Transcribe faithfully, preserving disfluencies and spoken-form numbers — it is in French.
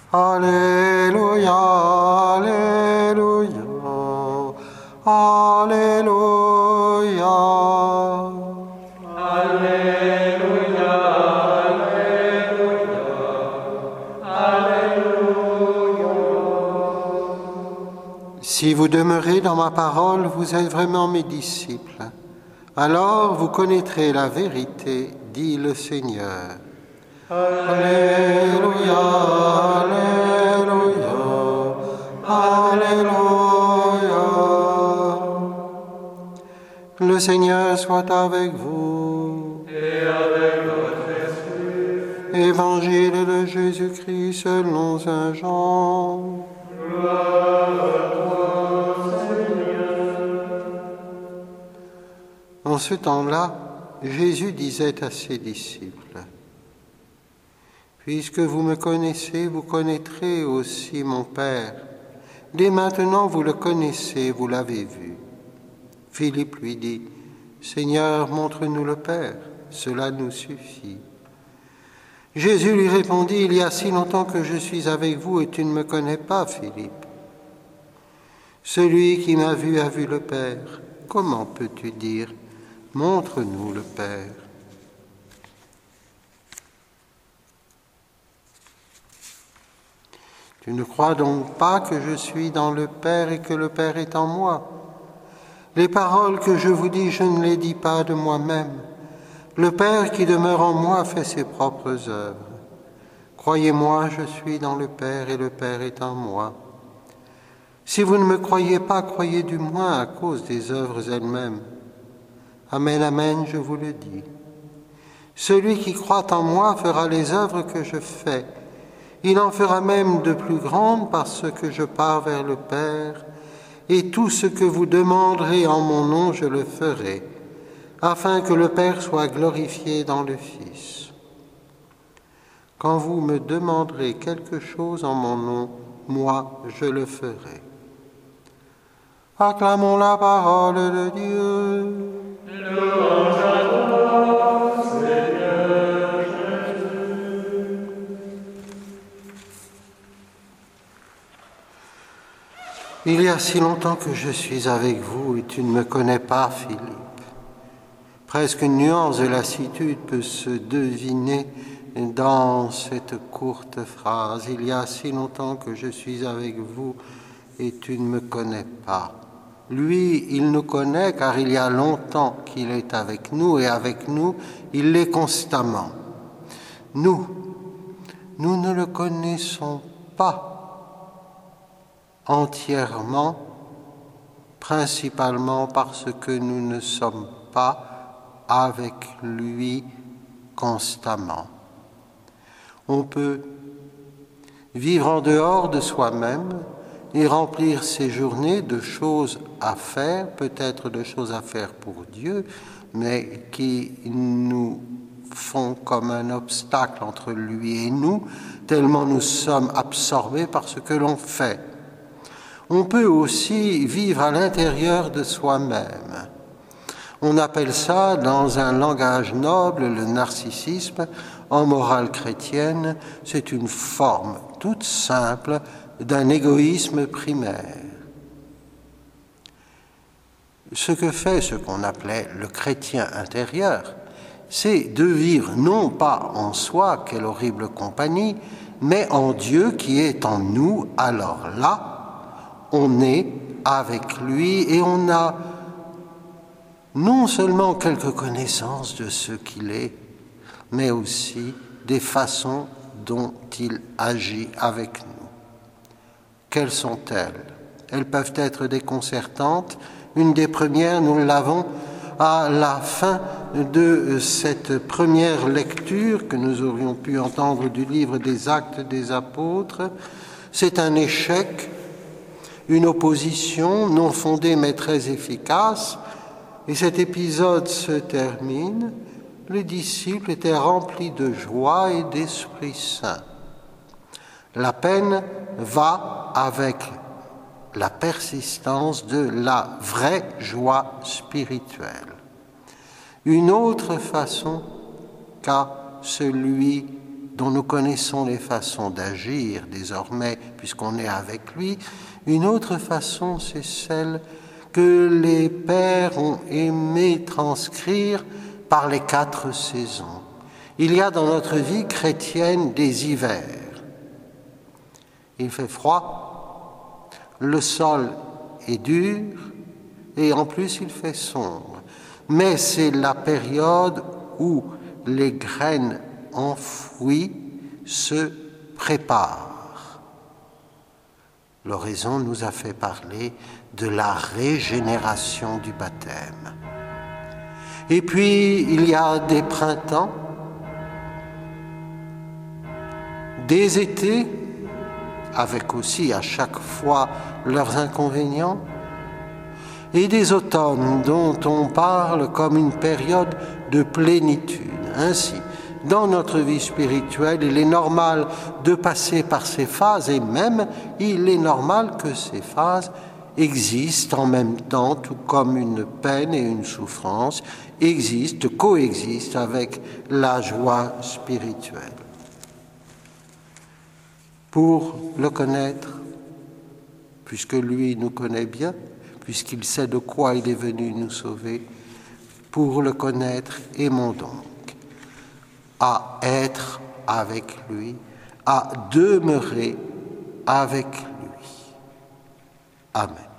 Alléluia, Alléluia, Alléluia. Alléluia, Alléluia, Alléluia. Si vous demeurez dans ma parole, vous êtes vraiment mes disciples. Alors vous connaîtrez la vérité, dit le Seigneur. Alléluia, Alléluia, Alléluia. Le Seigneur soit avec vous. Et avec votre esprit. Évangile de Jésus-Christ selon saint Jean. Gloire à toi, Seigneur. En ce temps-là, Jésus disait à ses disciples: Puisque vous me connaissez, vous connaîtrez aussi mon Père. Dès maintenant, vous le connaissez, vous l'avez vu. Philippe lui dit: Seigneur, montre-nous le Père, cela nous suffit. Jésus lui répondit: Il y a si longtemps que je suis avec vous et tu ne me connais pas, Philippe. Celui qui m'a vu a vu le Père. Comment peux-tu dire: Montre-nous le Père? Tu ne crois donc pas que je suis dans le Père et que le Père est en moi? Les paroles que je vous dis, je ne les dis pas de moi-même. Le Père qui demeure en moi fait ses propres œuvres. Croyez-moi, je suis dans le Père et le Père est en moi. Si vous ne me croyez pas, croyez du moins à cause des œuvres elles-mêmes. Amen, amen, je vous le dis. Celui qui croit en moi fera les œuvres que je fais. Il en fera même de plus grandes parce que je pars vers le Père, et tout ce que vous demanderez en mon nom, je le ferai, afin que le Père soit glorifié dans le Fils. Quand vous me demanderez quelque chose en mon nom, moi, je le ferai. Acclamons la parole de Dieu. Louange à toi, Seigneur Jésus. Il y a si longtemps que je suis avec vous et tu ne me connais pas, Philippe. Presque une nuance de lassitude peut se deviner dans cette courte phrase. Il y a si longtemps que je suis avec vous et tu ne me connais pas. Lui, il nous connaît car il y a longtemps qu'il est avec nous et avec nous, il l'est constamment. Nous, nous ne le connaissons pas entièrement, principalement parce que nous ne sommes pas avec lui constamment. On peut vivre en dehors de soi-même et remplir ses journées de choses à faire, peut-être de choses à faire pour Dieu, mais qui nous font comme un obstacle entre lui et nous, tellement nous sommes absorbés par ce que l'on fait. On peut aussi vivre à l'intérieur de soi-même. On appelle ça, dans un langage noble, le narcissisme. En morale chrétienne, c'est une forme toute simple d'un égoïsme primaire. Ce que fait ce qu'on appelait le chrétien intérieur, c'est de vivre non pas en soi, quelle horrible compagnie, mais en Dieu qui est en nous. Alors là, on est avec lui et on a non seulement quelques connaissances de ce qu'il est, mais aussi des façons dont il agit avec nous. Quelles sont-elles? Elles peuvent être déconcertantes. Une des premières, nous l'avons à la fin de cette première lecture que nous aurions pu entendre du livre des Actes des Apôtres. C'est un échec, une opposition non fondée mais très efficace. Et cet épisode se termine. Les disciples étaient remplis de joie et d'Esprit Saint. La peine va avec la persistance de la vraie joie spirituelle. Une autre façon qu'a celui dont nous connaissons les façons d'agir désormais, puisqu'on est avec lui. Une autre façon, c'est celle que les pères ont aimé transcrire par les quatre saisons. Il y a dans notre vie chrétienne des hivers. Il fait froid, le sol est dur et en plus il fait sombre. Mais c'est la période où les graines enfouies se préparent. L'oraison nous a fait parler de la régénération du baptême. Et puis, il y a des printemps, des étés, avec aussi à chaque fois leurs inconvénients, et des automnes dont on parle comme une période de plénitude. Ainsi, dans notre vie spirituelle, il est normal de passer par ces phases, et même il est normal que ces phases existent en même temps, tout comme une peine et une souffrance existent, coexistent avec la joie spirituelle. Pour le connaître, puisque lui nous connaît bien, puisqu'il sait de quoi il est venu nous sauver, pour le connaître, aimons donc à être avec lui, à demeurer avec lui. Amen.